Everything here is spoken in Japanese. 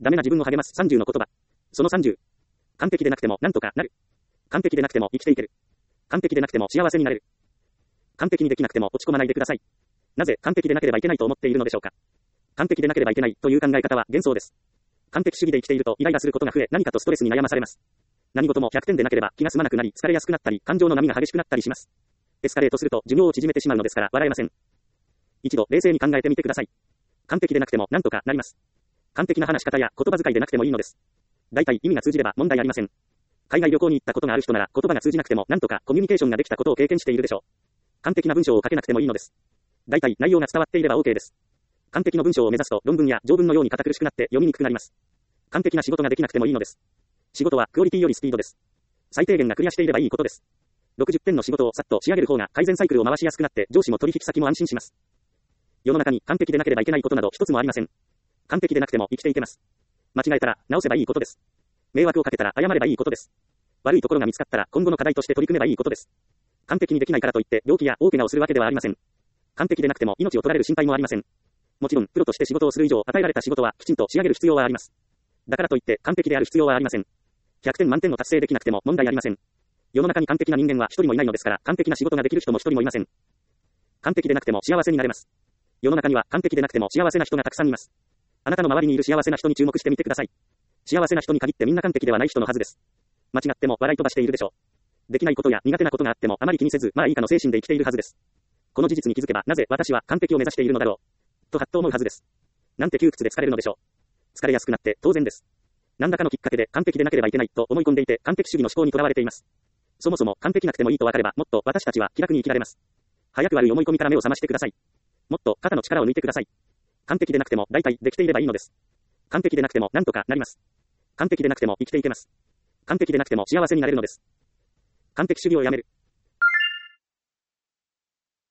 ダメな自分を励ます30の言葉。その30。完璧でなくてもなんとかなる。完璧でなくても生きていける。完璧でなくても幸せになれる。完璧にできなくても落ち込まないでください。なぜ完璧でなければいけないと思っているのでしょうか。完璧でなければいけないという考え方は幻想です。完璧主義で生きているとイライラすることが増え、何かとストレスに悩まされます。何事も100点でなければ気が済まなくなり、疲れやすくなったり、感情の波が激しくなったりします。エスカレートすると寿命を縮めてしまうのですから笑えません。一度冷静に考えてみてください。完璧でなくてもなんとかなります。完璧な話し方や言葉遣いでなくてもいいのです。大体意味が通じれば問題ありません。海外旅行に行ったことがある人なら言葉が通じなくてもなんとかコミュニケーションができたことを経験しているでしょう。完璧な文章を書けなくてもいいのです。大体内容が伝わっていれば OK です。完璧な文章を目指すと論文や条文のように堅苦しくなって読みにくくなります。完璧な仕事ができなくてもいいのです。仕事はクオリティよりスピードです。最低限がクリアしていればいいことです。60点の仕事をさっと仕上げる方が改善サイクルを回しやすくなって上司も取引先も安心します。世の中に完璧でなければいけないことなど一つもありません。完璧でなくても生きていけます。間違えたら直せばいいことです。迷惑をかけたら謝ればいいことです。悪いところが見つかったら今後の課題として取り組めばいいことです。完璧にできないからといって病気や大怪我をするわけではありません。完璧でなくても命を取られる心配もありません。もちろんプロとして仕事をする以上与えられた仕事はきちんと仕上げる必要はあります。だからといって完璧である必要はありません。100点満点を達成できなくても問題ありません。世の中に完璧な人間は一人もいないのですから完璧な仕事ができる人も一人もいません。完璧でなくても幸せになれます。世の中には完璧でなくても幸せな人がたくさんいます。あなたの周りにいる幸せな人に注目してみてください。幸せな人に限ってみんな完璧ではない人のはずです。間違っても笑い飛ばしているでしょう。できないことや苦手なことがあってもあまり気にせずまあいいかの精神で生きているはずです。この事実に気づけばなぜ私は完璧を目指しているのだろうとはっと思うはずです。なんて窮屈で疲れるのでしょう。疲れやすくなって当然です。何らかのきっかけで完璧でなければいけないと思い込んでいて完璧主義の思考にとらわれています。そもそも完璧なくてもいいと分かればもっと私たちは気楽に生きられます。早く悪い思い込みから目を覚ましてください。もっと肩の力を抜いてください。完璧でなくても大体できていればいいのです。完璧でなくてもなんとかなります。完璧でなくても生きていけます。完璧でなくても幸せになれるのです。完璧主義をやめる。